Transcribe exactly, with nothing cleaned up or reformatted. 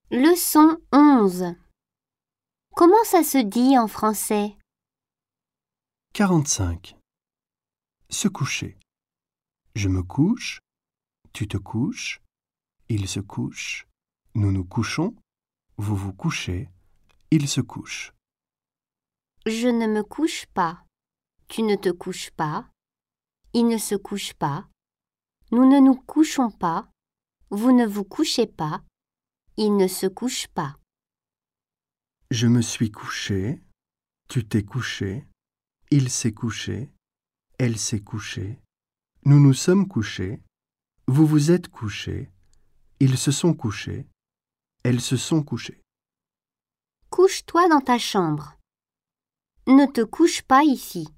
Leçon onze. Comment ça se dit en français? quarante-cinq. Se coucher. Je me couche, tu te couches, il se couche, nous nous couchons, vous vous couchez, il se couche. Je ne me couche pas. Tu ne te couches pas. Il ne se couche pas. Nous ne nous couchons pas. Vous ne vous couchez pas. Il ne se couche pas. Je me suis couché, tu t'es couché, il s'est couché, elle s'est couchée, nous nous sommes couchés, vous vous êtes couchés, ils se sont couchés, elles se sont couchées. Couche-toi dans ta chambre. Ne te couche pas ici.